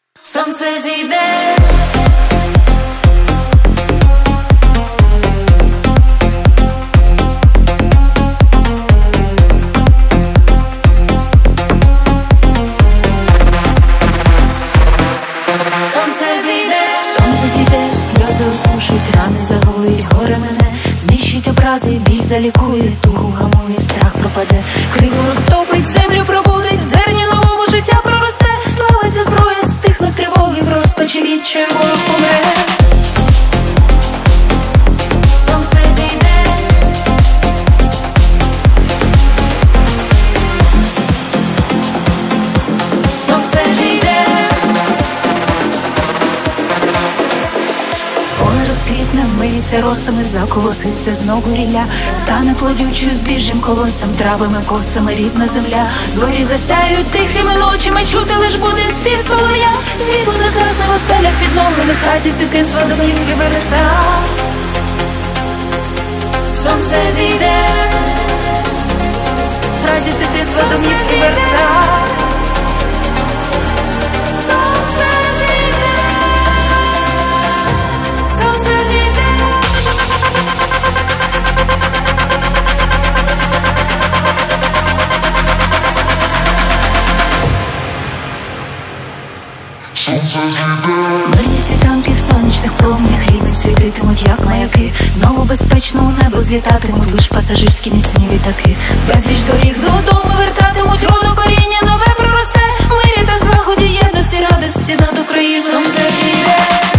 Сонце зійде. Сонце зійде, сльози осушить, рани загоїть, горе мене, знищить образи, біль залікує, тугу гамує, страх пропаде, криво розтопить, землю пробудить, в зерні новому життя проросте, сплавиться зброя, стихнуть тривоги, в розпачі відчаю ворог помре. Сонце зійде. Сонце зійде. Розквітне, вмиється росами, заколоситься знову рілля, стане плодючою збіжжям, колосом, травами, косами рідна земля. Зорі засяють тихими ночами, чути лиш буде спів солов'я. Світло не згасне в оселях відновлених, радість дитинства домівки верта. Сонце зійде. Радість дитинства домівки верта. Мирні світанки в сонячних променях рідним світитимуть, як маяки. Знову безпечно у небо злітатимуть лиш пасажирські міцні літаки. Безліч доріг додому вертатимуть, роду коріння нове проросте. В мирі та злагоді, єдності, радості над Україною. Сонце зійде.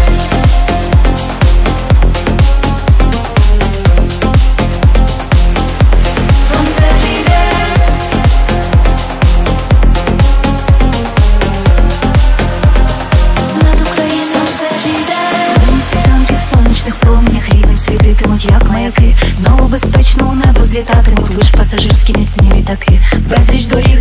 Світитимуть, як маяки. Знову безпечно у небо злітатимуть лиш пасажирські міцні літаки. Безліч доріг